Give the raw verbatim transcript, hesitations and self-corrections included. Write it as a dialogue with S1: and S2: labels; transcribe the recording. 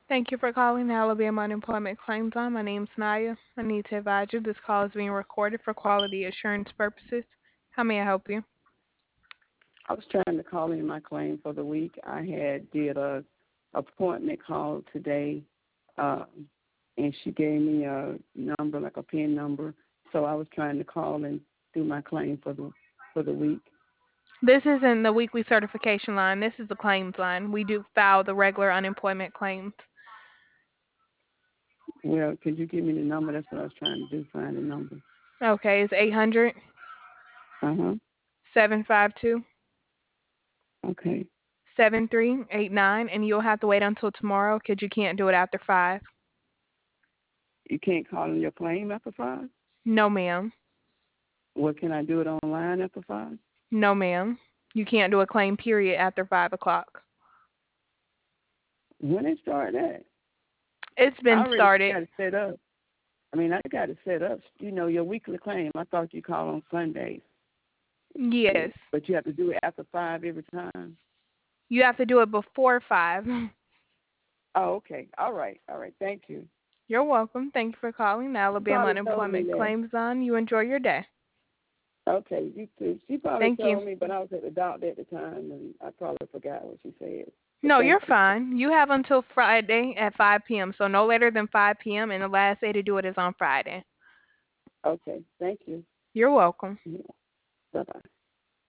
S1: Thank you for calling the Alabama Unemployment Claims Line. My name's Naya. I need to advise you this call is being recorded for quality assurance purposes. How may I help you?
S2: I was trying to call in my claim for the week. I had did a appointment call today, uh, and she gave me a number, like a PIN number. So I was trying to call and do my claim for the for the week.
S1: This isn't the weekly certification line. This is the claims line. We do file the regular unemployment claims.
S2: Well, could you give me the number? That's what I was trying to do, find the number.
S1: Okay, it's eight hundred,
S2: Uh huh.
S1: seven five two,
S2: Okay.
S1: seven three eight nine, and you'll have to wait until tomorrow because you can't do it after five.
S2: You can't call in your claim after five?
S1: No, ma'am.
S2: Well, can I do it online after five?
S1: No, ma'am. You can't do a claim period after five o'clock.
S2: When they start that?
S1: It's
S2: I
S1: been
S2: already
S1: started.
S2: got it set up. I mean, I got it set up. You know, your weekly claim. I thought you call on Sundays.
S1: Yes.
S2: But you have to do it after five every time.
S1: You have to do it before five.
S2: Oh, okay. All right. All right. Thank you.
S1: You're welcome. Thank you for calling the
S2: She
S1: Alabama
S2: probably told me
S1: Unemployment
S2: that.
S1: Claims Line. You enjoy your day.
S2: Okay, you too. She probably
S1: Thank you.
S2: told me, but I was at the doctor at the time, and I probably forgot what she said. But
S1: No,
S2: thank
S1: you're
S2: you.
S1: fine. You have until Friday at five p m, so no later than five p m, and the last day to do it is on Friday.
S2: Okay. Thank you.
S1: You're welcome.
S2: Yeah. Bye-bye.